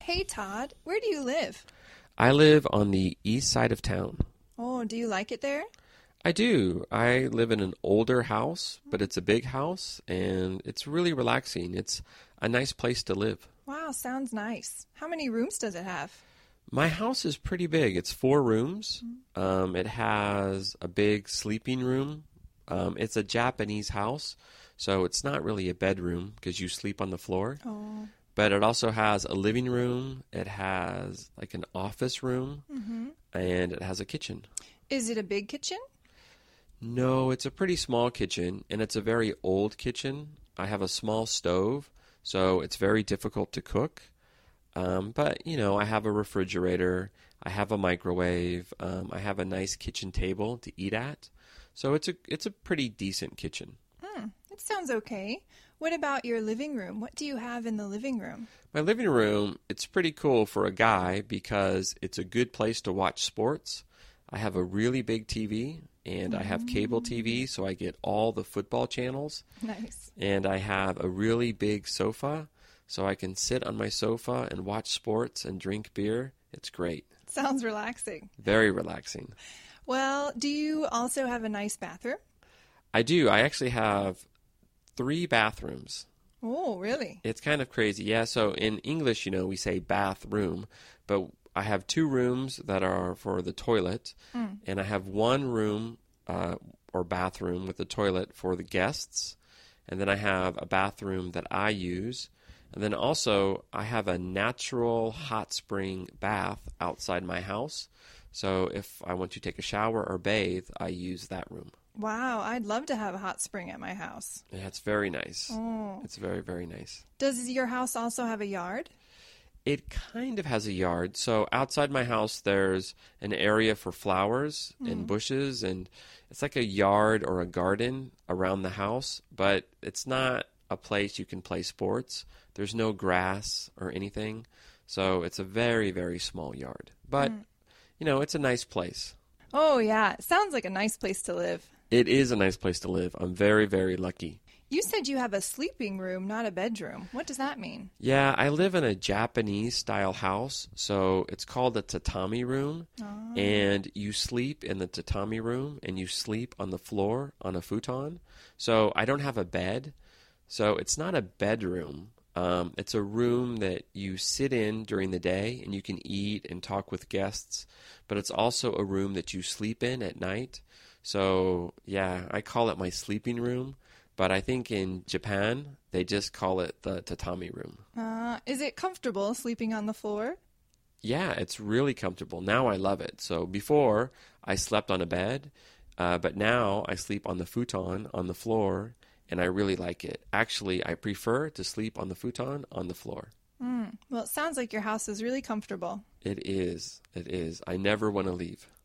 Hey Todd, where do you live? I live on the east side of town. Oh, do you like it there? I do. I live in an older house, but it's a big house and it's really relaxing. It's a nice place to live. Wow, sounds nice. How many rooms does it have? My house is pretty big. It's 4 rooms. It has a big sleeping room. It's a Japanese house, so it's not really a bedroom because you sleep on the floor. Oh, But it also has a living room. It has like an office room, and it has a kitchen. is it a big kitchen? No, it's a pretty small kitchen, and it's a very old kitchen. I have a small stove, so it's very difficult to cook. But I have a refrigerator, I have a microwave, I have a nice kitchen table to eat at. So it's a pretty decent kitchen. It sounds okay. What about your living room? What do you have in the living room? My living room, it's pretty cool for a guy because it's a good place to watch sports. I have a really big TV, and I have cable TV, so I get all the football channels. Nice. And I have a really big sofa, so I can sit on my sofa and watch sports and drink beer. It's great. Sounds relaxing. Very relaxing. Well, do you also have a nice bathroom? I do. I actually have 3 bathrooms. Oh, really? It's kind of crazy. Yeah, so in English, we say bathroom, but I have 2 rooms that are for the toilet, and I have 1 room or bathroom with the toilet for the guests, and then I have a bathroom that I use, and then also I have a natural hot spring bath outside my house, so if I want to take a shower or bathe, I use that room. Wow, I'd love to have a hot spring at my house. Yeah, it's very nice. Oh. It's very, very nice. Does your house also have a yard? It kind of has a yard. So outside my house, there's an area for flowers and bushes, and it's like a yard or a garden around the house, but it's not a place you can play sports. There's no grass or anything. So it's a very, very small yard. But, it's a nice place. Oh, yeah. It sounds like a nice place to live. It is a nice place to live. I'm very, very lucky. You said you have a sleeping room, not a bedroom. What does that mean? Yeah, I live in a Japanese style house, so it's called a tatami room, and you sleep in the tatami room and you sleep on the floor on a futon. So I don't have a bed, so it's not a bedroom. It's a room that you sit in during the day and you can eat and talk with guests, but it's also a room that you sleep in at night. So yeah, I call it my sleeping room. But I think in Japan, they just call it the tatami room. Is it comfortable sleeping on the floor? Yeah, it's really comfortable. Now I love it. So before, I slept on a bed, but now I sleep on the futon on the floor, and I really like it. Actually, I prefer to sleep on the futon on the floor. Well, it sounds like your house is really comfortable. It is. It is. I never want to leave.